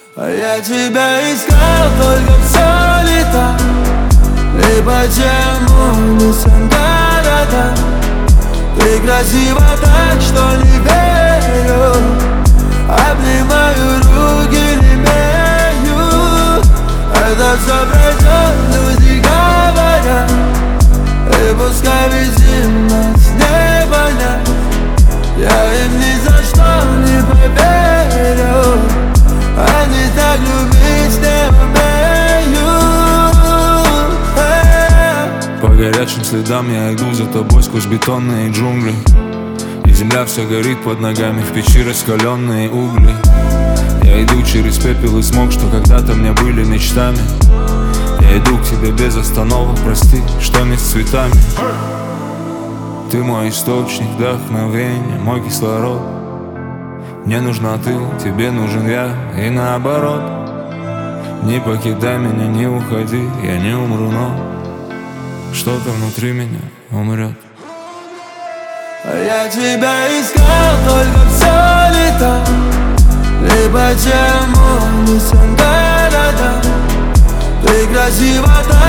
А я тебя искал только все лето. И почему не сам города? Ты красива так, что не верю. Обнимаю руки, не имею. Это все пройдет, люди говорят. И пускай везде нас не понять. Я им ни за что не поверю. Они так любить не умеют. По горячим следам я иду за тобой сквозь бетонные джунгли. И земля вся горит под ногами, в печи раскаленные угли. Я иду через пепел и смог, что когда-то мне были мечтами. Я иду к тебе без остановок, прости, что не с цветами. Ты мой источник вдохновения, мой кислород. Мне нужна ты, тебе нужен я, и наоборот. Не покидай меня, не уходи, я не умру, но что-то внутри меня умрет. А я тебя искал только все лето. И почему не сам города? Ты красива так.